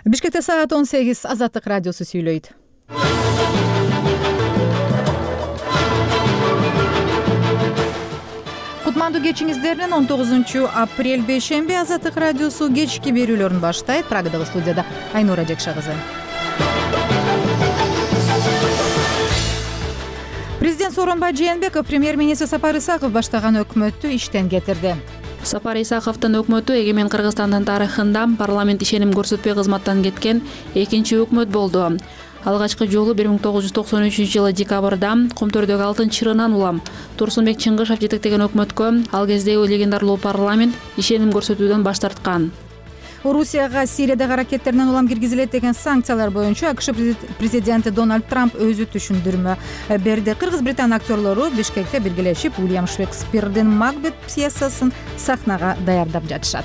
Бишкекте саат 18. Азаттык радиосу сүйлөйт. Кутмандуу кечиңиздерден 19 апрель бейшемби Азаттык радиосу кечки берүүлөрүн баштайт. Прагадагы студияда Айнура Жекша кызы. Президент Сооронбай Жээнбеков премьер-министр Сапар Исаков баштаган өкмөттү иштен кетирди. Сапар Исаковдун өкмөтү эгемен Кыргызстандын тарыхында парламент ишеним көрсөтпөй кызматтан кеткен экинчи өкмөт болду. Алгачкы жолу 1993-жылы декабрда Кумтөрдөгү Алтын чырынан улам Турсунбек Чыңгышев жетектеген өкмөткө ал кездеги легендарлуу парламент ишеним көрсөтүүдөн баш тарткан. Орусияга Сириядагы ракеттерден улам киргизилет деген санкциялар боюнча АКШ президенти Дональд Трамп өзү түшүндүрмө берди. Кыргыз-Британ актерлору Бишкекте биргелешип Уильям Шекспирдин Макбет пьесасын сахнага даярдап жатышат.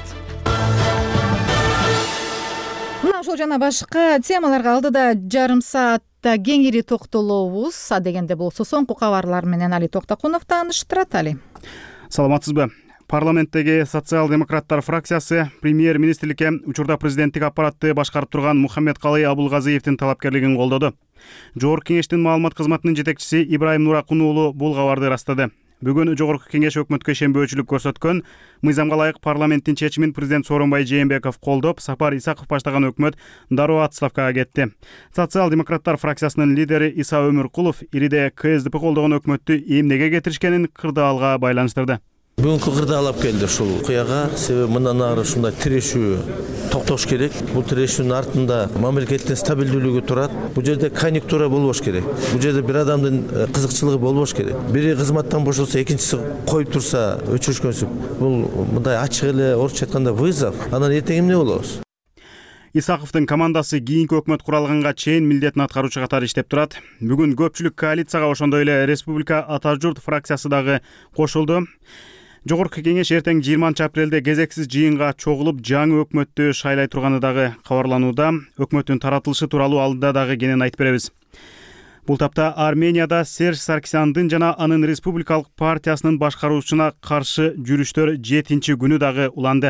Мына ошол жана башка темаларга алдыда жарым саатта кеңири токтолобуз. Дегенде болсо соңку кабарлар менен Али Токтокунов тааныштырат. Али. Саламатсызбы? Парламенттеги социал-демократтар фракциясы премьер-министрликке учурда президенттик аппаратты башкарып турган Мухаммедкалый Абулгазиевдин талапкерлигин колдоду. Жогорку кеңештин маалымат кызматынын жетекчиси Ибраим Нуракун уулу бул кабарды ырастады. Бүгүн Жогорку кеңеш өкмөткө ишенбөөчүлүк көрсөткөн, мыйзамга ылайык парламенттин чечимин президент Сооронбай Жээнбеков колдоп, Сапар Исаков баштаган өкмөт дароо отставкага кетти. Социал-демократтар фракциясынын лидери Иса Өмүркулов ириде КСДП колдогон өкмөттү эмнеге кетиришкенин кырдаалга байланыштырды. Бүгүнкү кырдаал алып келди ушул окуяга. Себеби мындан ары ушундай тирешүү токтош керек. Бул тирешүүнүн артында мамлекеттин стабилдүүлүгү турат. Бул жерде конъюнктура болбош керек. Бул жерде бир адамдын кызыкчылыгы болбош керек. Бири кызматтан бошолсо, экинчиси коюп турса, өчүрүшкөнсүп. Бул мындай ачык эле орусча айтканда вызов. Анан эртең эмне болобуз? Исаковдун командасы кийинки өкмөт куралганга чейин милдетин аткаруучу катары иштеп турат. Бүгүн көпчүлүк коалицияга ошондой эле Республика Ата журт фракциясы дагы кошулду. Жогорку кеңеш эртең 20 апрелде кезексиз жыйынга чогулуп, жаңы өкмөттү шайлай турганы дагы кабарланууда. Өкмөттүн таратылышы тууралуу алдыда дагы кенен айтып беребиз. Бул тапта Арменияда Серж Саркисяндын жана анын республикалык партиясынын башкаруучуна каршы жүрүштөр 7-чи күнү дагы уланды.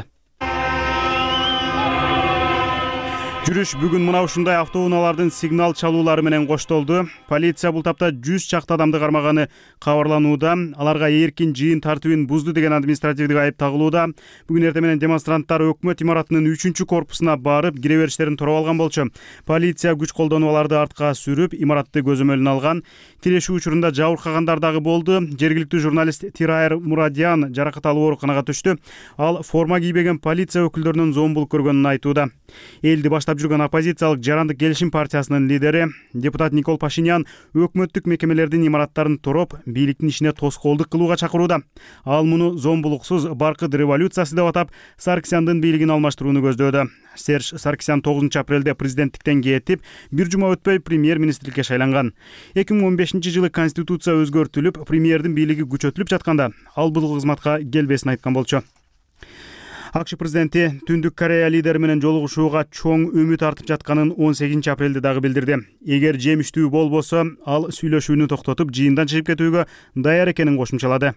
Жүрүш бүгүн мына ушундай автоунаалардын сигнал чалуулары менен коштолду. Полиция бул тапта 100 чакты адамды кармаганы кабарланууда. Аларга эркин жыйын тартибин бузду деген административдик айып тагылууда. Бүгүн эртең менен демонстранттар өкмөт имаратынын 3-корпусуна барып, кире бериштерин тороп алган болчу. Полиция күч колдонуп аларды артка сүрүп, имаратты көзөмөлүнө алган. Тирешүү учурунда жабыркагандар дагы болду. Жергиликтүү журналист Тирайр Мурадян жаракат алып ооруканага түштү. Ал форма кийбеген полиция өкүлдөрүнүн зомбулук көргөнүн айтууда. Элди баштап жүргөн оппозициялык Жарандык келишим партиясынын лидери депутат Никол Пашинян өкмөттүк мекемелердин имараттарын тороп, бийликтин ишине тоскоолдук кылууга чакырууда. Ал муну зомбулуксуз баркыт революциясы деп атап, Саркисяндын бийлигин алмаштырууну көздөөдө. Серж Саркисян 9 апрелде президенттиктен кетип, бир жума өтпөй премьер-министрликке шайланган. 2015-жылы конституция өзгөртүлүп, премьердин бийлиги күчөтүлүп жатканда, ал бул кызматка келбесин айткан болчу. АКШ президенти Түндүк Корея лидери менен жолугушууга чоң үмүт артып жатканын 18 апрелде дагы билдирди. Эгер жемиштүү болбосо, ал сүйлөшүүнү токтотуп, жыйындан чыгып кетүүгө даяр экенин кошумчалады.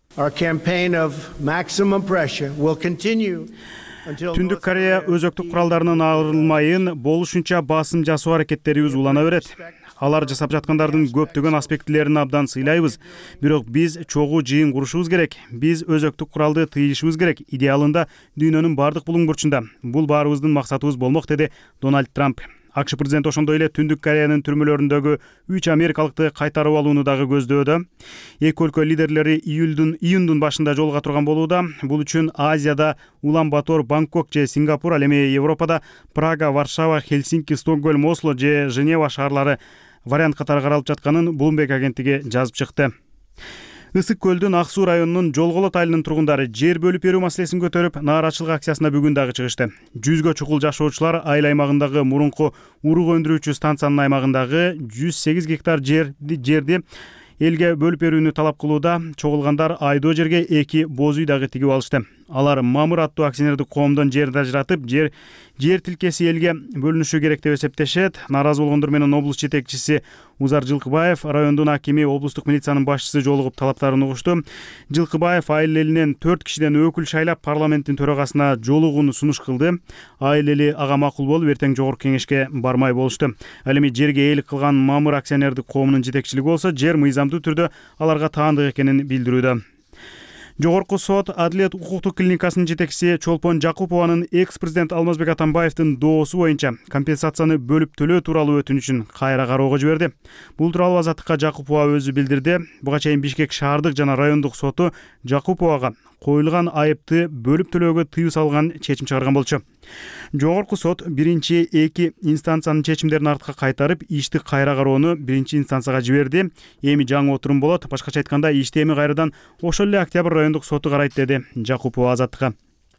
Түндүк Корея өзөктүк куралдарынан арылмайын, болушунча басым жасоо аракеттерибиз улана берет. Алар жасап жаткандардын көптөгөн аспектилерин абдан сыйлайбыз. Бирок биз чогуу жыйын курушубуз керек. Биз өзөктүк куралды тыйышыбыз керек. Идеалында дүйнөнүн бардык булуң бурчунда. Бул баарыбыздын максатыбыз болмок, деди Дональд Трамп. АКШ президенти ошондой эле Түндүк Кореянын түрмөлөрүндөгү 3 америкалыкты кайтарып алууну дагы көздөөдө. Эки өлкө лидерлери июндун башында жолуга турган болууда. Бул үчүн Азияда Улан-Батор, Бангкок же Сингапур, ал эми Европада Прага, Варшава, Хельсинки, Стокгольм, Осло же Женева шаарлары вариант катары каралып жатканын Bloomberg агенттиги жазып чыкты. Ысык көлдүн Ак суу районунун Жолголот айылынын тургундары жер бөлүп берүү маселесин көтөрүп, нааразычылык акциясына бүгүн дагы чыгышты. 100гө чукул жашоочулар айыл аймагындагы мурунку урук өндүрүүчү станциянын аймагындагы 108 гектар жерди элге бөлүп берүүнү талап кылууда. Чогулгандар айдоо жерге 2 боз үй дагы тигип алышты. Алар Мамыр аттуу акционердик коомдон жерди ажыратып, жер тилкеси элге бөлүнүшү керек деп эсептешет. Нааразы болгондор менен облус жетекчиси Узар Жылкыбаев, райондун акими, облустук милициянын башчысы жолугуп талаптарын угушту. Жылкыбаев айыл элинен 4 кишиден өкүл шайлап парламенттин төрагасына жолугууну сунуш кылды. Айыл эли ага макул болуп, эртең жогорку кеңешке бармай болушту. Ал эми жерге ээлик кылган Мамыр акционердик коомунун жетекчилиги болсо, жер мыйзамдуу түрдө аларга таандык экенин билдирүүдө. Жогорку сот Адилет укуктук клиникасынын жетекчиси Чолпон Жакупованын экс-президент Алмазбек Атамбаевдин доосу боюнча компенсацияны бөлүп төлөө тууралуу өтүнүчүн кайра кароого жиберди. Бул тууралуу Азаттыкка Жакупова өзү билдирди. Буга чейин Бишкек шаардык жана райондук соту Жакуповага коюлган айыпты бөлүп төлөөгө тыюу салган чечим чыгарган болчу. Жогорку сот биринчи, эки инстанциянын чечимдерин артка кайтарып, ишти кайра кароону биринчи инстанцияга жиберди. Эми жаңы отурум болот. Башкача айтканда, ишти эми кайрадан ошол эле Октябрь райондук соту карайт, деди Жакупова Азаттыкка.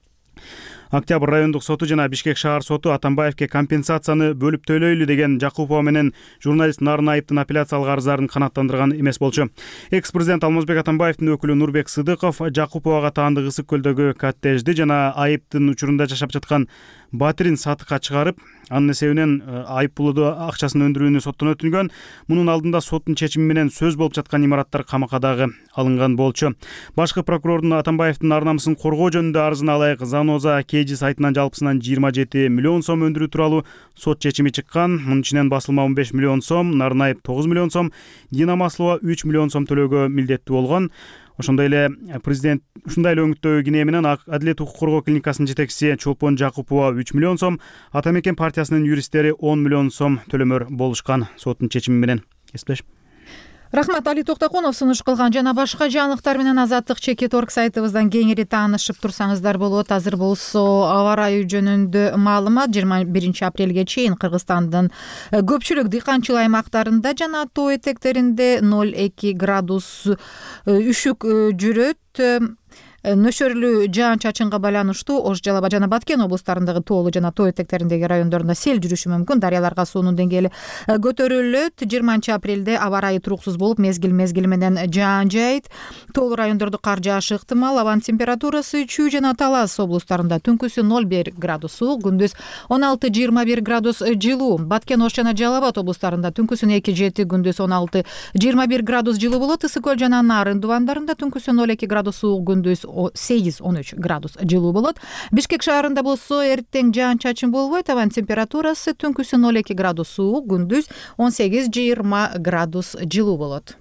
Октябрь райондук соту жана Бишкек шаар соту Атамбаевке компенсацияны бөлүп төлөйлү деген Жакупова менен журналист Нарын Айыптын апелляциялык арыздарын канааттандырган эмес болчу. Экс-президент Алмазбек Атамбаевдин өкүлү Нурбек Сыдыков Жакуповага таандык Ысык көлдөгү коттеджди жана айыптын учурунда жашап жаткан батирин сатыкка чыгарып, анын эсебинен айыппулду акчасын өндүрүүнү соттон өтүнгөн. Мунун алдында соттун чечими менен сөз болуп жаткан имараттар камакка дагы алынган болчу. Башкы прокурордун Атамбаевдин ар намысын коргоо жөнүндө арызына алайык Заноза KG сайтынан жалпысынан 27 миллион сом өндүрүү тууралуу сот чечими чыккан. Мунун ичинен басылма 15 миллион сом, Нарын Айып 9 миллион сом, Дина Маслова 3 миллион сом төлөөгө милдеттүү болгон. Ошондой эле президент ушундай эле өңүттөгү кине менен Адилет укук коргоо клиникасынын жетекчиси Чолпон Жакупова 3 миллион сом, Ата Мекен партиясынын юристтери 10 миллион сом төлөмөр болушкан соттун чечими менен. Эсептеш. Рахмат, Али Токтокунов сунуш кылган жана башка жаңылыктар менен Азаттык Чекит.орг сайтыбыздан кеңири таанышып турсаңыздар болот. Азыр болсо аба ырайы жөнүндө маалымат. 21 апрелге чейин Кыргызстандын көпчүлүк дыйканчылык аймактарында жана тоо этектеринде 0,2 градус үшүк жүрөт. Нөшөрлүү жаан-чачынга байланыштуу Ош, Жалал Абад жана Баткен облустарындагы тоолуу жана тоо этектериндеги райондорунда сел жүрүшү мүмкүн. Дарыяларга суунун деңгээли көтөрүлөт. 20 апрелде аба ырайы туруксуз болуп, мезгил менен жаан жайыт. Тоолуу райондордо кар жаашы ыктымал. Абанын температурасы Чүй жана Талас облустарында түнкүсү 0,1 градус суук, күндүз 16-21 градус жылуу. Баткен, Ош жана Жалал Абад облустарында түнкүсү 2-7, күндүз 16-21 градус жылуу болот. Ысык көл жана Нарын дубандарында түнкүсү 0,2 градус суук, күндүз 8-13 градус жылуу болот. Бишкек шаарында болсо эртең жаан-чачын болбойт. Абанын температурасы түнкүсү 0,2 градус суук, күндүз 18-20 градус жылуу болот.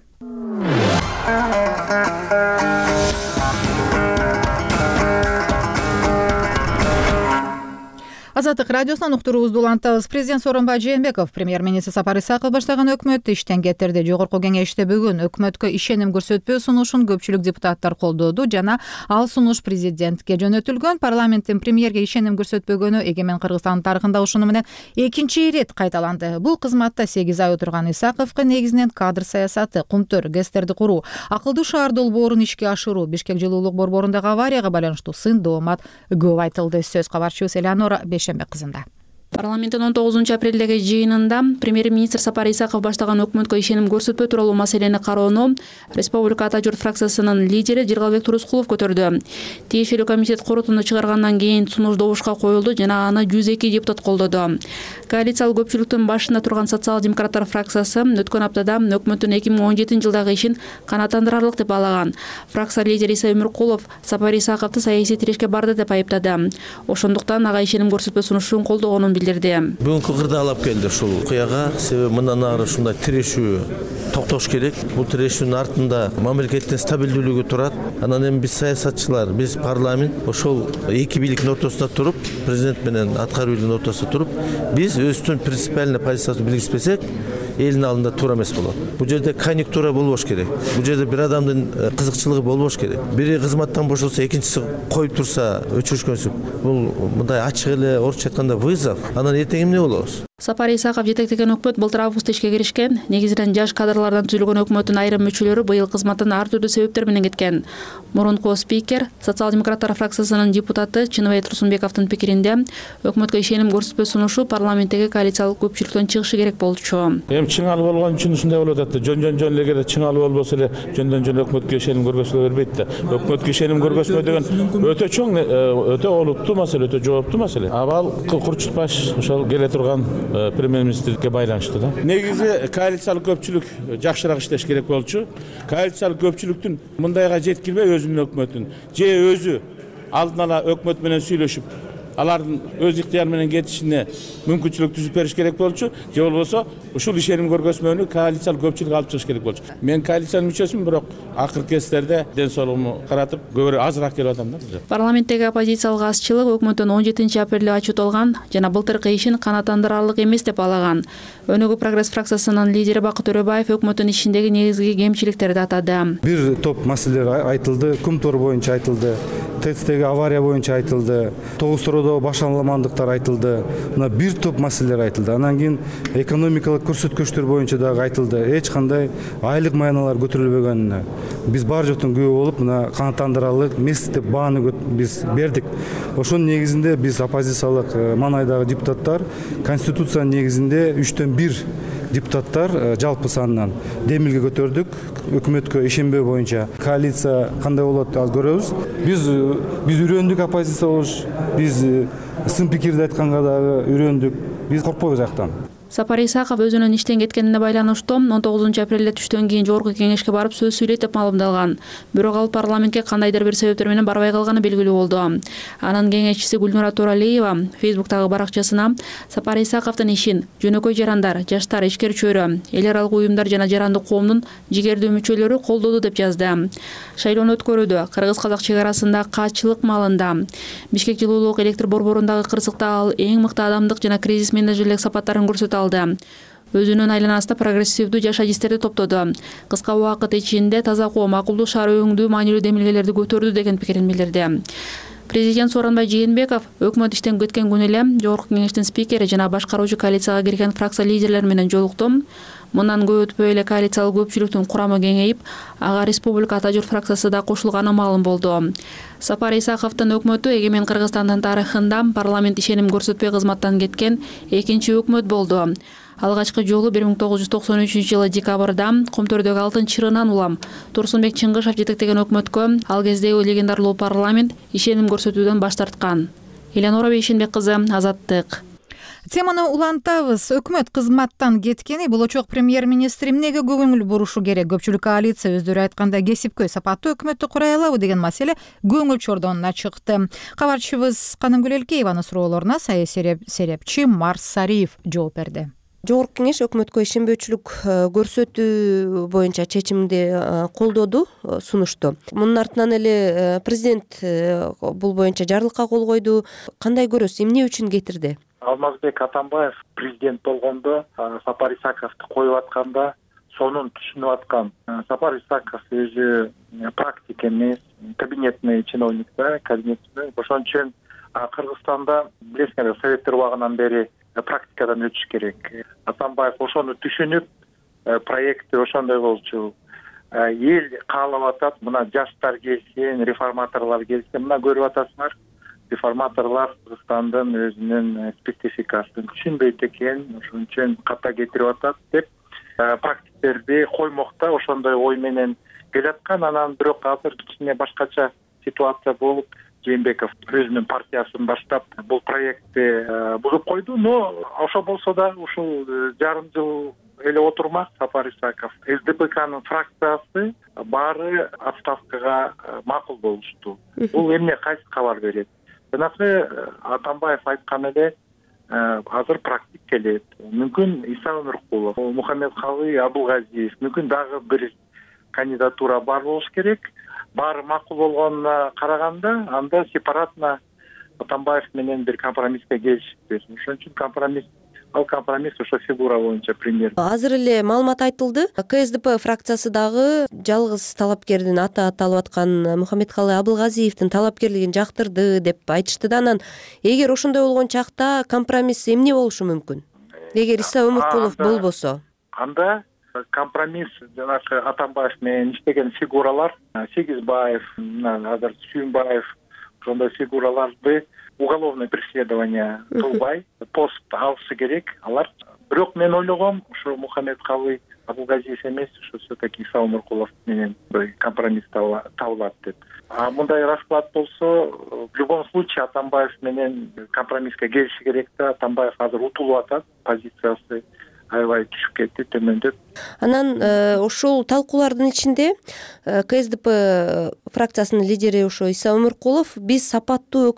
Азаттык радиосунан уктуруубузду улантабыз. Президент Сооронбай Жээнбеков премьер-министр Сапар Исаков баштаган өкмөттү иштен кетирди. Жогорку кеңеште бүгүн өкмөткө ишеним көрсөтпөө сунушун көпчүлүк депутаттар колдоду жана ал сунуш президентке жөнөтүлгөн. Парламенттин премьерге ишеним көрсөтпөгөнү Эгемен Кыргызстан тарыхында ушуну менен экинчи ирет кайталанды. Бул кызматта 8 ай отурган Исаковго негизинен кадр саясаты, кумтөр, ГЭСтерди куруу, акылдуу шаар долбоорун ишке ашыруу, Бишкек жылуулук борборундагы аварияга байланыштуу сын доомат көп айтылды. Сөз кабарчыбыз Элеонора Бейшембек кызында. Парламенттин 19 апрелдеги жыйынында премьер-министр Сапар Исаков баштаган өкмөткө ишеним көрсөтпөө тууралуу маселени кароону Республика Ата журт фракциясынын лидери Жыргалбек Турускулов көтөрдү. Тиешелүү комитет корутунду чыгаргандан кийин сунуш добушка коюлду жана аны 102 депутат колдоду. Коалициялык көпчүлүктүн башында турган социал-демократтар фракциясы өткөн аптада өкмөттүн 2017 жылдагы ишин канааттандырарлык деп баалаган. Фракция лидери Иса Өмүркулов Сапар Исаковду саясий тирешке барды деп айыптады. Ошондуктан ага ишеним көрсөтпөө сунушун колдогонун билдирди. Бүгүнкү кырдаалап келди ушул куяга. Себеби мындан ары ушундай тирешүү токтош керек. Бул тирешүүнүн артында мамлекеттин стабилдүүлүгү турат. Анан эми биз саясатчылар, биз парламент ошол эки бийликтин ортосунда туруп, президент менен аткаруу бийлигинин ортосунда туруп, биз өзүбүздүн принципиальный позицияны билгизбесек, элдин алдында туура эмес болот. Бул жерде конъюнктура болбош керек. Бул жерде бир адамдын кызыкчылыгы болбош керек. Бири кызматтан бошолсо, экинчиси коюп турса, өчүрүшкөнсүп, бул мындай ачык эле орусча айтканда вызов. Анан эртең эмне болобуз? Сапар Исаков жетектеген өкмөт былтыр августта ишке киришкен. Негизинен жаш кадрлардан түзүлгөн өкмөттүн айрым мүчөлөрү быйыл кызматтан ар түрдүү себептер менен кеткен. Мурунку спикер, социал-демократтар фракциясынын депутаты Чыныбай Турсунбековдун пикиринде өкмөткө ишеним көрсөтпө сунушу парламенттеги коалициялык көпчүлүктөн чыгышы керек болчу. Эми чыңалуу болгон үчүн ушундай болуп атат. Жөн эле чыңалуу болбосо эле жөндөн өкмөткө ишеним көргөзүлө бербейт да. Өкмөткө ишеним көргөзмө деген өтө чоң, өтө олуттуу маселе, өтө жооптуу маселе. Абал курчутпаш ошол келе турган премьер-министрге байланыштуу да. Негизи коалициялык көпчүлүк жакшыраак иштеш керек болчу. Коалициялык көпчүлүктүн мындайга жеткирбей өзүнүн өкмөтүн же өзү алдын ала өкмөт менен сүйлөшүп, алардын өз ыктыяры менен кетишине мүмкүнчүлүк түзүп бериш керек болчу, же болбосо ушул ишеним көргөзмөнү коалициялык көпчүлүк алып чыгыш керек болчу. Мен коалициянын мүчөсүмүн, бирок акыркы кездерде ден соолугуму каратып көбүрөөк азыраак келип атам да. Парламенттеги оппозициялык азчылык өкмөттүн 17 апрелде отчет жана былтыркы ишин канааттандырарлык эмес деп балаган. Өнүгүү прогресс фракциясынын лидери Бакыт Төрөбаев өкмөттүн ишиндеги негизги кемчиликтерди атады. Бир топ маселелер айтылды, Кумтор боюнча айтылды, ТЭЦтеги авария боюнча айтылды, Тогуз Тородо башаламандыктар айтылды. Мына бир топ маселелер айтылды. Анан кийин экономикалык көрсөткүчтөр боюнча дагы айтылды. Эч кандай айлык маяналар көтөрүлбөгөнүнө биз бар жоктун күбө болуп, мына канааттандырарлык эмес деп бааны биз бердик. Ошонун негизинде биз оппозициялык маанайдагы депутаттар конституциянын негизинде 3/1 депутаттар жалпы санынан демилге көтөрдүк. Өкмөткө ишенбөө боюнча коалиция кандай болот аз көрөбүз. Биз үйрөндүк оппозиция болуш, биз сын пикирди айтканга дагы үйрөндүк. Биз коркпойбуз аяктан. Сапар Исаков өзүнүн иштен кеткенине байланыштуу 19 апрелде түштөн кийин жогорку кеңешке барып сөз сүйлөйт деп маалымдалган. Бирок ал парламентке кандайдыр бир себептер менен барбай калганы белгилүү болду. Анын кеңешчиси Гүлнура Туралиева Фейсбуктагы баракчасына Сапар Исаковдун ишин жөнөкөй жарандар, жаштар, ишкер чөйрө, эл аралык уюмдар жана жарандык коомдун жигердүү мүчөлөрү колдоду деп жазды. Шайлоону өткөрүүдө кыргыз-казак чек арасында каатчылык маалында Бишкек жылуулук электр борборундагы кырсыкта ал эң мыкты адамдык жана кризис менеджерлик сапаттарын көрсөтө алды. Өзүнүн айланасында прогрессивдүү жаш адистерди топтоду. Кыска убакыт ичинде таза коом, акылдуу шаар өңдүү маанилүү демилгелерди көтөрдү деген пикирин билдирди. Президент Сооронбай Жээнбеков өкмөт иштен кеткен күнү эле жогорку кеңештин спикери жана башкаруучу коалицияга кирген фракция лидерлери менен жолукту. Мындан көп өтпөй эле коалициялык көпчүлүктүн курамы кеңейип, ага Республика Ата журт фракциясы да кошулганы маалым болду. Сапар Исаковдун өкмөтү эгемен Кыргызстандын тарыхында парламент ишеним көрсөтпөй кызматтан кеткен экинчи өкмөт болду. Алгачкы жолу 1993-жылы декабрда Комтөрдөгү Алтын чырынан улам Турсунбек Чыңгышев жетектеген өкмөткө ал кездеги легендарлуу парламент ишеним көрсөтүүдөн баш тарткан. Элянора Бейшенбек кызы, Азаттык. Теманы улантабыз. Өкмөт кызматтан кеткени болочок премьер-министр эмнеге көңүл бурушу керек? Көпчүлүк коалиция өздөрү айткандай кесипкөй сапаттуу өкмөттү курай алабы деген маселе көңүл чордонуна чыкты. Кабарчыбыз Канымгүл Элкееванын суроолоруна саясий серепчи Марс Сариев жооп берди. Жогорку кеңеш өкмөткө ишенбөөчүлүк көрсөтүү боюнча чечимди колдоду, сунушту. Мунун артынан эле президент бул боюнча жарлыкка кол койду. Кандай көрөсүз, эмне үчүн кетирди? Алмазбек Атамбаев президент болгондо Сапар Исаковду коюп атканда сонун түшүнүп аткан. Сапар Исаков өзү практик эмес, кабинетный чиновник да, кабинетный. Ошон үчүн Кыргызстанда билесиңер, советтер убагынан бери практикадан өтүш керек. Атамбаев ошону түшүнүп, проекти ошондой болчу. Эл каалап атат, мына жаштар келсин, реформаторлор келсин, мына көрүп атасыңар. Реформаторлор Кыргызстандын өзүнүн спецификасын түшүнбөйт экен, ошон үчүн ката кетирип атат деп практиктерди коймокто ошондой ой менен келаткан. Анан бирок азыр кичине башкача ситуация болуп, Жээнбеков өзүнүн партиясын баштап бул проектти бузуп койду. Но ошо болсо да ушул жарым жыл эле отурмак Сапар Исаков. СДПКнын фракциясы баары отставкага макул болушту. Бул эмне, кайсы кабар берет? Жанагы Атамбаев айткан эле азыр практик келет. Мүмкүн Иса Өмүркулов, Мухаммедкалый Абылгазиев, мүмкүн дагы бир кандидатура бар болуш керек. Баары макул болгонуна караганда, анда сепаратно Атамбаев менен бир компромисске келишиптир. Ошон үчүн компромисс ошо фигура боюнча премьер. Азыр эле маалымат айтылды. КСДП фракциясы дагы жалгыз талапкердин аты аталып аткан Мухаммедкалый Абылгазиевдин талапкерлигин жактырды деп айтышты да. Анан эгер ошондой болгон чакта компромисс эмне болушу мүмкүн? эгер Иса Өмөркулов болбосо? Анда компромисс жанагы Атамбаев менен иштеген фигуралар, Сегизбаев, азыр Сүйүнбаев, ошондой фигураларды уголовное преследование кылбай пост алышы керек алар. Бирок мен ойлогом, ушу Мухаммедкалый Абулгазиев эмес, ушу все-таки Иса Өмөркулов менен компромисс табылат деп. Мындай расклад болсо, в любом случае Атамбаев менен компромисске келиши керек да. Атамбаев азыр утулуп атат, позициясы аябай түшүп кетти, төмөндөп. Анан ошол талкуулардын ичинде КСДП фракциясынын лидери ошо Иса Өмөркулов биз сапаттуу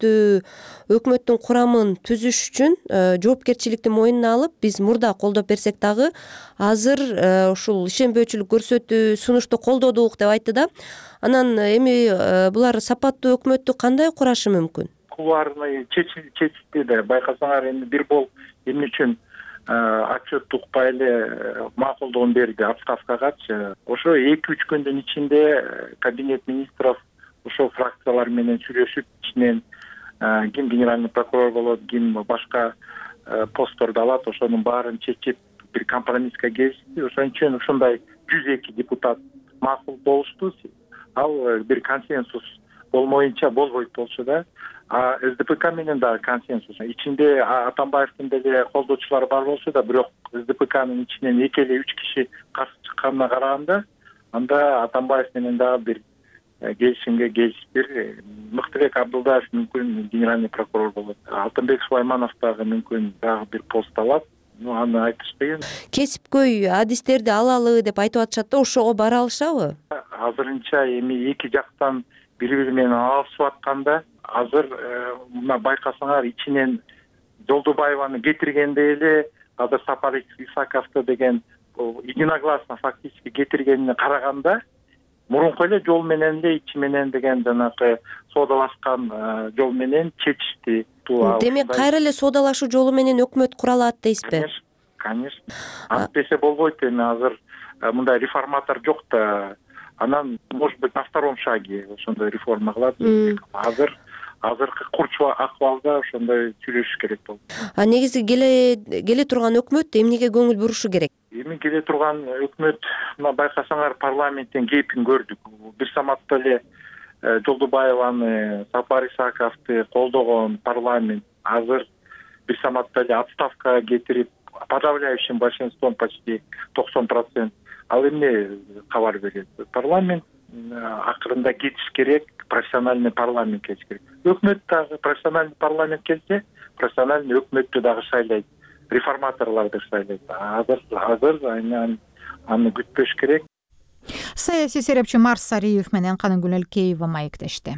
өкмөттүн курамын түзүш үчүн жоопкерчиликти мойнуна алып, биз мурда колдоп берсек дагы азыр ушул ишенбөөчүлүк көрсөтүү сунушту колдодук деп айтты да. Анан эми булар сапаттуу өкмөттү кандай курашы мүмкүн? Куларны чечти да, байкасаңар эми бир бол эмне үчүн отчет укпай эле макулдугун берди отставкагачы. Ошо 2-3 күндүн ичинде кабинет министров ошол фракциялар менен сүйлөшүп, ичинен ким генеральный прокурор болот, ким башка постторду алат, ошонун баарын чечип бир компромисске келишти. Ошон үчүн ушундай 102 депутат макул болушту. Ал бир консенсус болмоюнча болбойт болчу да. СДПК менен да консенсус. Ичинде Атамбаевдин деле колдоочулары бар болсо да, бирок СДПКнын ичинен 2 или 3 киши каршы чыкканына караганда, анда Атамбаев менен да бир келишимге келишиптир. Мыктыбек Абдулдаев мүмкүн генеральный прокурор болот. Алтынбек Сулайманов дагы мүмкүн дагы бир пост алат. Аны айтыш кыйын. Кесипкөй адистерди алалы деп айтып атышат да, ошого бара алышабы? Азырынча эми эки жактан бири-бири менен алышып атканда, азыр мына байкасаңар ичинен Жолдубаеваны кетиргенде эле азыр Сапар Исаковду деген единогласно фактически кетиргенине караганда, мурунку эле жол менен эле ичи менен деген жанагы соодалашкан жол менен чечишти. Демек кайра эле соодалашуу жолу менен өкмөт кура алат дейсизби? Конечно. Антпесе болбойт. Эми азыр мындай реформатор жок да. Анан, может быть, на втором шаге ошондой реформа кылат. Азыркы курчу акыбалда ошондой сүйлөшүш керек болду. Негизи келе турган өкмөт эмнеге көңүл бурушу керек? Эми келе турган өкмөт, мына байкасаңар парламенттен кейпин көрдүк. Бир саматта эле Жолдубаеваны, Сапар Исаковду колдогон парламент азыр бир саматта эле отставкага кетирип, подавляющим большинством почти 90%. Ал эмне кабар берет? Парламент акырында кетиш керек, профессиональный парламент кетиш керек. Өкмөт дагы профессиональный парламент келсе, профессиональный өкмөттү дагы шайлайт, реформаторлорду шайлайт. Азыр аны күтпөш керек. Саясий серепчи Марс Сариев менен Каныгүл Элкеева маектешти.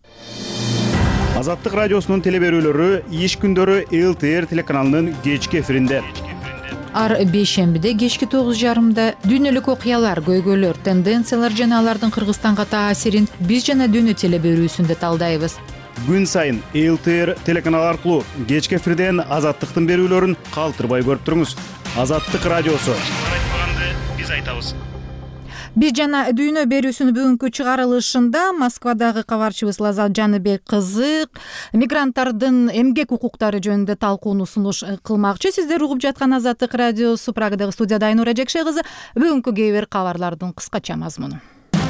Азаттык радиосунун телеберүүлөрү иш күндөрү ЛТР телеканалынын кечки эфиринде. Ар бейшембиде кечки 9:30 дүйнөлүк окуялар, көйгөйлөр, тенденциялар жана алардын Кыргызстанга таасирин биз жана дүйнө телеберүүсүндө талдайбыз. Күн сайын ЛТР телеканалы аркылуу кечки эфирден Азаттыктын берүүлөрүн калтырбай көрүп туруңуз. Азаттык радиосу. Айтпаганды биз айтабыз. Биз жана дүйнө берүүсүнүн бүгүнкү чыгарылышында Москвадагы кабарчыбыз Лазат Жаныбек кызы мигранттардын эмгек укуктары жөнүндө талкууну сунуш кылмакчы. Сиздер угуп жаткан Азаттык радиосу, Прагадагы студияда Айнура Жекше кызы. Бүгүнкү кээ бир кабарлардын кыскача мазмуну.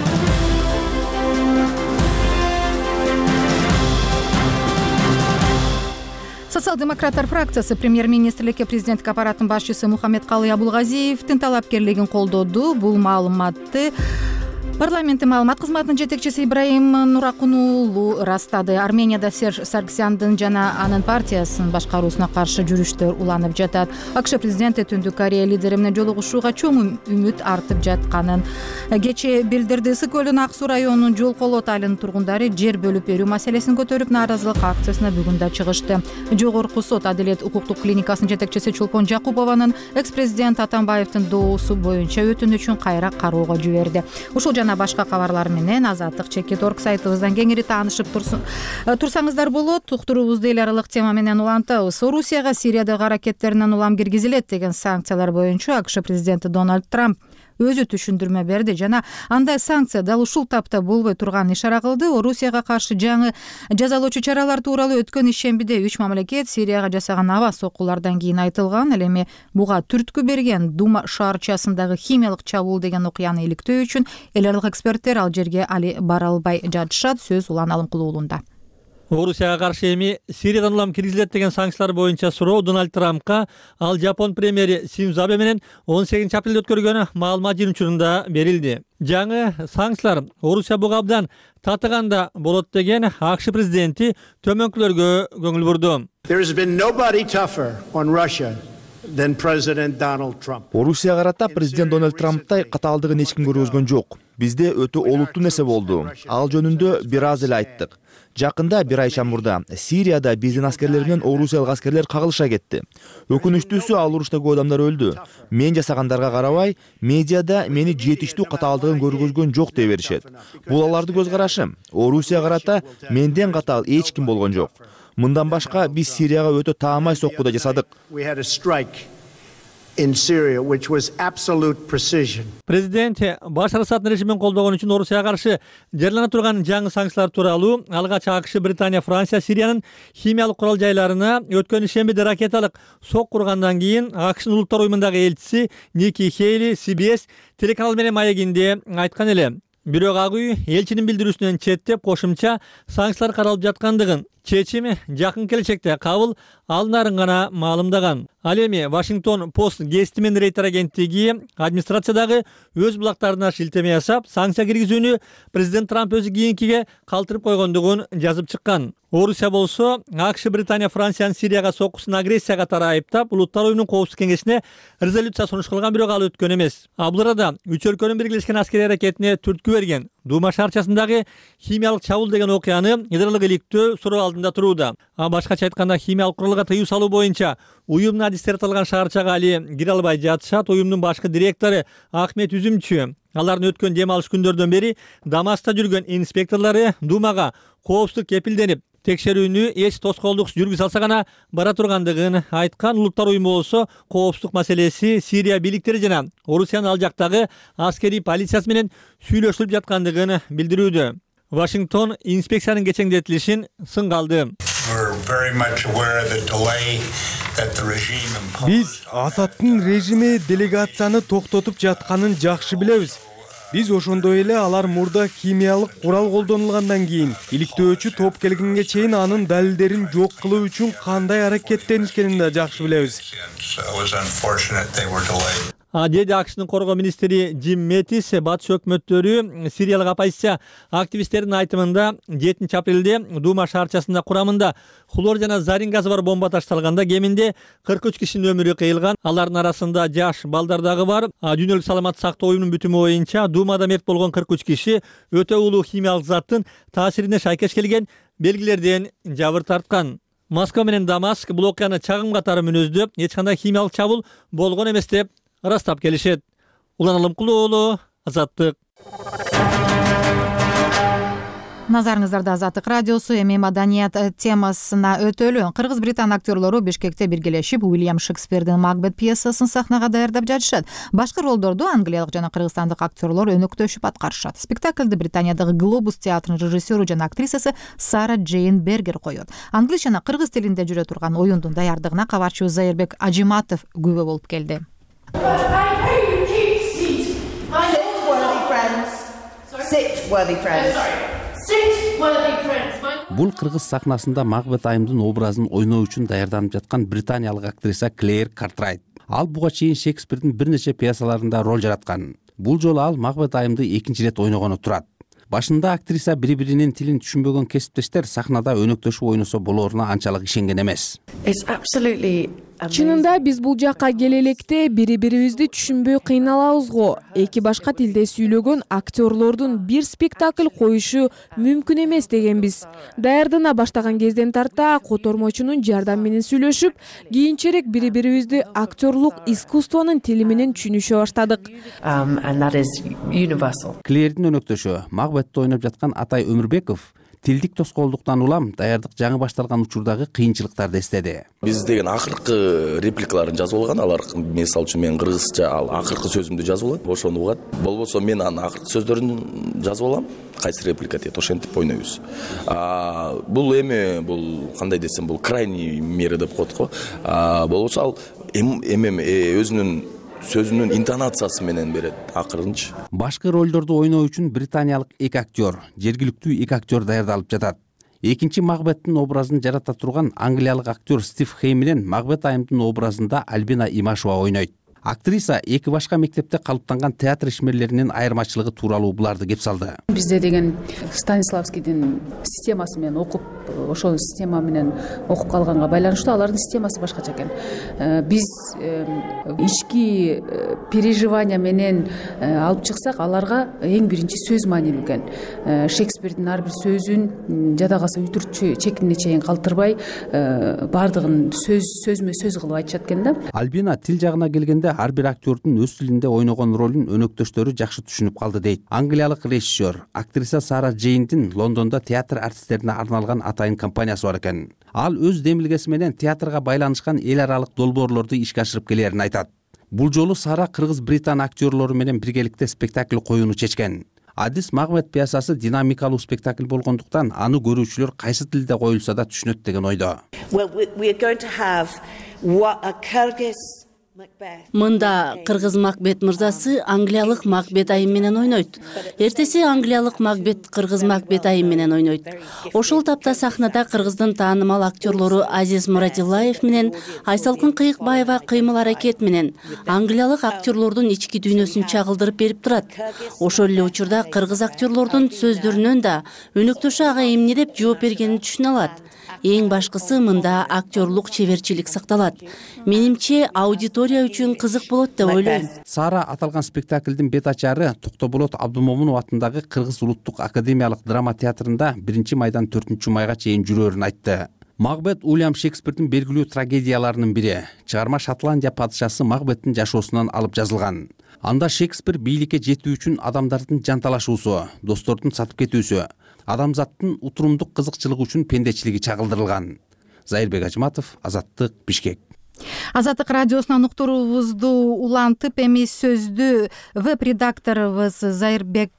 Социал-демократтар фракциясы премьер-министрликке президенттик аппараттын башчысы Мухаммедкалый Абулгазиевдин талапкерлигин колдоду. Бул маалыматты парламенттин маалымат кызматынын жетекчиси Ибраим Нуракун ырастады. Арменияда Серж Саргсяндын жана анын партиясынын башкаруусуна каршы жүрүштөр уланып жатат. АКШ президенти Түндүк Корея лидери менен жолугушууга чоң үмүт артып жатканын кечээ билдирди. Ысык көлүнүн Ак Суу районунун Жол Колот айылынын тургундары жер бөлүп берүү маселесин көтөрүп, нааразылык акциясына бүгүн да чыгышты. Жогорку сот Адилет укуктук клиникасынын жетекчиси Чулпон Жакупованын экс-президент Атамбаевдин доосу боюнча өтүнүчүн кайра кароого жиберди. Ушул жана башка кабарлар менен Азаттык.org сайтыбыздан кеңири таанышып турсаңыздар болот. Уктуруубузду эл аралык тема менен улантабыз. Орусияга Сириядагы аракеттеринен улам киргизилет деген санкциялар боюнча АКШ президенти Дональд Трамп өзү түшүндүрмө берди жана андай санкция дал ушул тапта болбой турганын ишара кылды. Орусияга каршы жаңы жазалоочу чаралар тууралуу өткөн ишембиде 3 мамлекет Сирияга жасаган аба соккулардан кийин айтылган. Ал эми буга түрткү берген Дума шаарчасындагы химиялык чабуул деген окуяны иликтөө үчүн эл аралык эксперттер ал жерге али бара албай жатышат. Сөз Улан Алымкулуу уулунда. Орусияга каршы эми Сириядан улам киргизилет деген санкциялар боюнча суроо Дональд Трампка ал Жапон премьери Синдзо Абе менен 18 апрелде өткөргөн маалымат жыйынтыгында берилди. Жаңы санкциялар Орусия буга абдан татыганда болот деген АКШ президенти төмөнкүлөргө көңүл бурду. Орусияга карата президент Дональд Трамптай катаалдыгын эч ким көргөзгөн жок. Бизде өтө олуттуу нерсе болду. Ал жөнүндө бир аз эле айттык. Жакында бир ай чамурда Сирияда биздин аскерлер менен орусиялык аскерлер кагылыша кетти. Өкүнүчтүүсү ал урушта көп адамдар өлдү. Мен жасагандарга карабай, медиада мени жетиштүү катаалдыгын көргөзгөн жок дей беришет. Бул алардын көз карашы. Орусияга карата менден катаал эч ким болгон жок. Мындан башка биз Сирияга өтө таамай сокку да жасадык. Президент Башар Асаддын режимин колдогон үчүн Орусияга каршы жарыялана турган жаңы санкциялар тууралуу алгач АКШ, Британия, Франция Сириянын химиялык курал жайларына өткөн ишембиде ракеталык сок кургандан кийин АКШнын улуттар уюмундагы элчиси Ники Хейли CBS телеканалы менен маегинде айткан эле. Бирок ак үй элчинин билдирүүсүнөн четтеп кошумча санкциялар каралып жаткандыгын, чечими жакын келечекте кабыл алынарын гана маалымдаган. Ал эми Вашингтон Пост гезити менен Рейтер агенттиги администрациядагы өз булактарына шилтеме жасап, санкция киргизүүнү президент Трамп өзү кийинкиге калтырып койгондугун жазып чыккан. Орусия болсо АКШ, Британия, Франциянын Сирияга соккусун агрессия катары айыптап, Улуттар уюмунун коопсуздук кеңешине резолюция сунуш кылган, бирок ал өткөн эмес. Бул арада үч өлкөнүн биргелешкен аскерий аракетине түрткү берген Дума шаарчасындагы химиялык чабуул деген окуяны ядролук иликтөө суроо алдында турууда. Башкача айтканда, химиялык куралга тыюу салуу боюнча уюмдун адистери аталган шаарчага али кире албай жатышат. Уюмдун башкы директору Ахмет Үзүмчү алардын өткөн дем алыш күндөрдөн бери Дамаскта жүргөн инспекторлору Думага коопсуздук кепилденип, текшерүүнү эч тоскоолдуксуз жүргүзө алса гана бара тургандыгын айткан. Улуттар уюму болсо коопсуздук маселеси Сирия бийликтери жана Орусиянын ал жактагы аскерий полициясы менен сүйлөшүлүп жаткандыгын билдирүүдө. Вашингтон инспекциянын кечеңдетилишин сынга алды. Биз Асадтын режими делегацияны токтотуп жатканын жакшы билебиз. Биз ошондой эле алар мурда химиялык курал колдонулгандан кийин иликтөөчү топ келгенге чейин анын далилдерин жок кылуу үчүн кандай аракеттенишкенин да жакшы билебиз. Деди АКШнын коргоо министри Джим Метис. Батыш өкмөттөрү Сириялык оппозиция активисттеринин айтымында 7 апрелде Дума шаарчасында курамында хлор жана зарин газы бар бомба ташталганда кеминде 43 кишинин өмүрү кыйылган. Алардын арасында жаш балдар дагы бар. Дүйнөлүк саламаттык сактоо уюмунун бүтүмү боюнча Думада мерт болгон 43 киши өтө улуу химиялык заттын таасирине шайкеш келген белгилерден жабыр тарткан. Москва менен Дамаск бул окуяны чагым катары мүнөздөп, эч кандай химиялык чабуул болгон эмес деп ырастап келишет. Улан Алымкулуу уулу, Азаттык. Назарыңыздарда Азаттык радиосу. Эми маданият темасына өтөлү. Кыргыз-британ актерлору Бишкекте биргелешип Уильям Шекспирдин Макбет пьесасын сахнага даярдап жатышат. Башкы ролдорду англиялык жана кыргызстандык актерлор өнөктөшүп аткарышат. Спектакльди Британиядагы Глобус театрынын режиссеру жана актрисасы Сара Джейн Бергер коет. Англис жана кыргыз тилинде жүрө турган оюндун даярдыгына кабарчыбыз Зайырбек Ажиматов күбө болуп келди. Бул кыргыз сахнасында Макбет айымдын образын ойноо үчүн даярданып жаткан британиялык актриса Клэр Картрайт. Ал буга чейин Шекспирдин бир нече пьесаларында роль жараткан. Бул жолу ал Макбет айымды экинчи ирет ойногону турат. Башында актриса бири-биринин тилин түшүнбөгөн кесиптештер сахнада өнөктөшүп ойносо болоруна анчалык ишенген эмес. Чынында биз бул жакка келе электе бири-бирибизди түшүнбөй кыйналабыз го. Эки башка тилде сүйлөгөн актерлордун бир спектакль коюшу мүмкүн эмес дегенбиз. Даярдана баштаган кезден тарта котормочунун жардамы менен сүйлөшүп, кийинчерээк бири-бирибизди актерлук искусствонун тили менен түшүнүшө баштадык. Клэрдин өнөктөшү Макбетти ойноп жаткан Атай Өмүрбеков тилдик тоскоолдуктан улам даярдык жаңы башталган учурдагы кыйынчылыктарды эстеди. Биз деген акыркы репликаларын жазып алган, алар мисалы үчүн мен кыргызча ал акыркы сөзүмдү жазып алат, ошону угат. Болбосо мен анын акыркы сөздөрүн жазып алам. Кайсы реплика дейт, ошентип ойнойбуз. Бул эми бул кандай десем, бул крайний мера деп коет го. Болбосо ал өзүнүн сөзүнүн интонациясы менен берет акырынчы. Башкы ролдорду ойноо үчүн британиялык 2 актер, жергиликтүү 2 актер даярдалып жатат. Экинчи Макбеттин образын жарата турган англиялык актер Стив Хей менен Макбет айымдын образында Альбина Имашева ойнойт. Актриса эки башка мектепте калыптанган театр ишмерлеринин айырмачылыгы тууралуу буларды кеп салды. Бизде деген Станиславскийдин системасы менен окуп, ошол система менен окуп калганга байланыштуу алардын системасы башкача экен. Биз ички переживания менен алып чыксак, аларга эң биринчи сөз маанилүү экен. Шекспирдин ар бир сөзүн жада калса үтүрчү чекине чейин калтырбай, бардыгын сөзмө сөз кылып айтышат экен да. Альбина тил жагына келгенде ар бир актердун өз тилинде ойногон ролун өнөктөштөрү жакшы түшүнүп калды дейт. Англиялык режиссер, актриса Сара Джейндин Лондондо театр артисттерине арналган атайын компаниясы бар экен. Ал өз демилгеси менен театрга байланышкан эл аралык долбоорлорду ишке ашырып келерин айтат. Бул жолу Сара кыргыз-британ актерлору менен биргеликте спектакль коюуну чечкен. Адис Макбет пьесасы динамикалуу спектакль болгондуктан аны көрүүчүлөр кайсы тилде коюлса да түшүнөт деген ойдо. Мында кыргыз Макбет мырзасы англиялык Макбет айым менен ойнойт. Эртеси англиялык Макбет кыргыз Макбет айым менен ойнойт. Ошол тапта сахнада кыргыздын таанымал актерлору Азиз Мурадиллаев менен Айсалкын Кыйыкбаева кыймыл-аракет менен англиялык актерлордун ички дүйнөсүн чагылдырып берип турат. Ошол эле учурда кыргыз актерлордун сөздөрүнөн да өнөктөшү ага эмне деп жооп бергенин түшүнө алат. Эң башкысы мында актерлук чеберчилик сакталат. Менимче аудитория үчүн кызык болот деп ойлойм. Сара аталган спектаклдин бет ачары Токтоболот Абдымомунов атындагы Кыргыз улуттук академиялык драма театрында 1-майдан 4-майга чейин жүрөрүн айтты. Макбет Уильям Шекспирдин белгилүү трагедияларынын бири. Чыгарма Шотландия падышасы Макбеттин жашоосунан алып жазылган. Анда Шекспир бийликке жетүү үчүн адамдардын жанталашуусу, достордун сатып кетүүсү, адамзаттын утурумдук кызыкчылыгы үчүн пендечилиги чагылдырылган. Зайырбек Ажматов, Азаттык, Бишкек. Азаттык радиосунан уктуруубузду улантып, эми сөздү веб-редакторубуз Зайырбек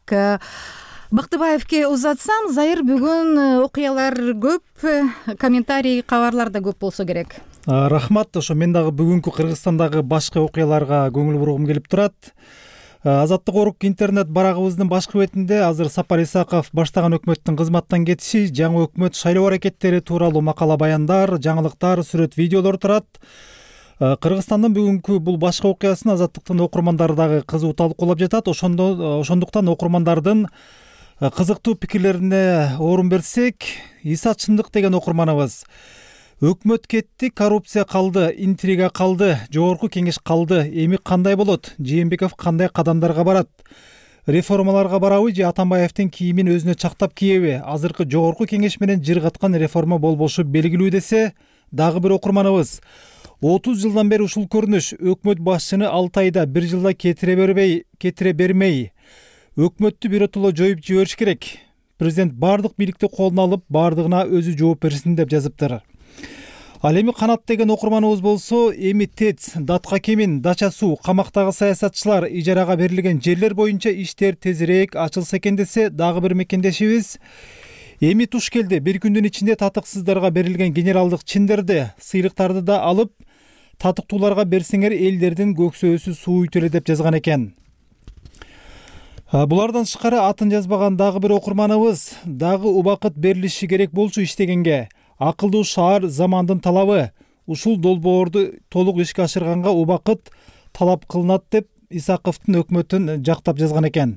Бактыбаевке узатсам. Зайыр, бүгүн окуялар көп, комментарий, кабарлар да көп болсо керек. Рахмат. Ошо мен дагы бүгүнкү Кыргызстандагы башкы окуяларга көңүл бургум келип турат. Азаттык Орг интернет барагыбыздын башкы бетинде азыр Сапар Исаков баштаган өкмөттүн кызматтан кетиши, жаңы өкмөт шайлоо аракеттери тууралуу макала баяндар, жаңылыктар, сүрөт, видеолор турат. Кыргызстандын бүгүнкү бул башкы окуясын Азаттыктын окурмандары дагы кызуу талкуулап жатат. Ошондуктан окурмандардын кызыктуу пикирлерине орун берсек, Иса Чындык деген окурманыбыз: өкмөт кетти, коррупция калды, интрига калды, жогорку кеңеш калды. Эми кандай болот? Жээнбеков кандай кадамдарга барат? Реформаларга барабы же Атамбаевдин кийимин өзүнө чактап киеби? Азыркы жогорку кеңеш менен жыргаткан реформа болбошу белгилүү десе, дагы бир окурманыбыз: 30 жылдан бери ушул көрүнүш. Өкмөт башчыны 6 айда 1 жылда кетире бермей, өкмөттү биротоло жоюп жибериш керек. Президент бардык бийликти колуна алып, бардыгына өзү жооп берсин деп жазыптыр. Ал эми Канат деген окурманыбыз болсо, эми ТЭЦ, Датка Кемин, Дача суу, камактагы саясатчылар, ижарага берилген жерлер боюнча иштер тезирээк ачылса экен десе, дагы бир мекендешибиз: эми туш келди. Бир күндүн ичинде татыксыздарга берилген генералдык чиндерди, сыйлыктарды да алып, татыктууларга берсеңер элдердин көксөөсү сууйт эле деп жазган экен. Булардан тышкары атын жазбаган дагы бир окурманыбыз: дагы убакыт берилиши керек болчу иштегенге. Акылдуу шаар замандын талабы. Ушул долбоорду толук ишке ашырганга убакыт талап кылынат деп Исаковдун өкмөтүн жактап жазган экен.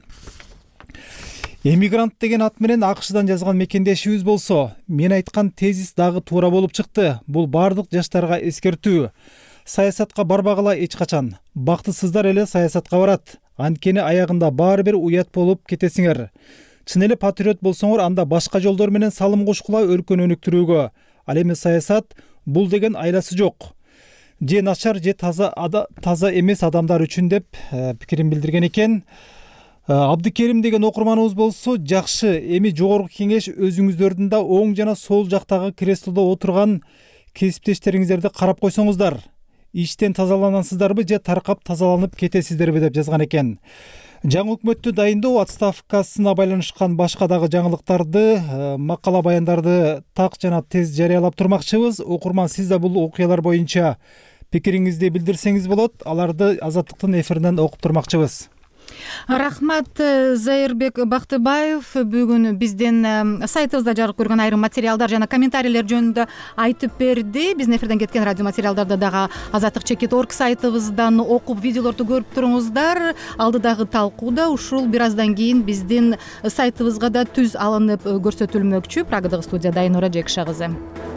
Эмигрант деген ат менен АКШдан жазган мекендешибиз болсо, мен айткан тезис дагы туура болуп чыкты. Бул бардык жаштарга эскертүү. Саясатка барбагыла эч качан. Бактысыздар эле саясатка барат. Анткени аягында баары бир уят болуп кетесиңер. Чын эле патриот болсоңор, анда башка жолдор менен салым кошкула өлкөнү өнүктүрүүгө. Ал эми саясат бул деген айласы жок. Же начар, же таза эмес адамдар үчүн деп пикирин билдирген экен. Абдыкерим деген окурманыбыз болсо, жакшы, эми жогорку кеңеш өзүңүздөрдүн да оң жана сол жактагы креслодо отурган кесиптештериңиздерди карап койсоңуздар. Иштен тазаланасыздарбы же таркап тазаланып кетесиздерби деп жазган экен. Жаңы өкмөттү дайындоо, отставкасына байланышкан башка дагы жаңылыктарды, макала баяндарды так жана тез жарыялап турмакчыбыз. Окурман, сиз да бул окуялар боюнча пикириңизди билдирсеңиз болот. Аларды Азаттыктын эфиринен окуп турмакчыбыз. Рахмат, Зайырбек Бактыбаев бүгүн биздин сайтыбызда жарык көргөн айрым материалдар жана комментарийлер жөнүндө айтып берди. Биздин эфирден кеткен радио материалдарды дагы azattik.org сайтыбыздан окуп, видеолорду көрүп туруңуздар. Алдыдагы талкууда ушул бир аздан кийин биздин сайтыбызга да түз алынып көрсөтүлмөкчү. Прагадагы студия Дайнура Жекша кызы.